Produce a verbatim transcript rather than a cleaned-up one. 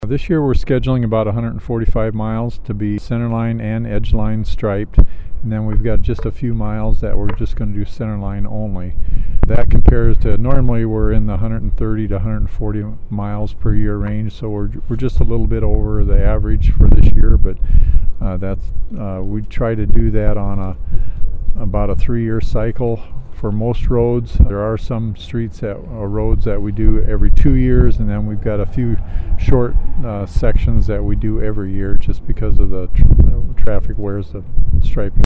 This year we're scheduling about one hundred forty-five miles to be centerline and edgeline striped, and then we've got just a few miles that we're just going to do centerline only. That compares to normally we're in the one hundred thirty to one hundred forty miles per year range, so we're we're just a little bit over the average for this year, but uh, that's uh, we try to do that on a about a three-year cycle. For most roads, there are some streets that or roads that we do every two years, and then we've got a few short uh, sections that we do every year, just because of the tr- traffic wears the striping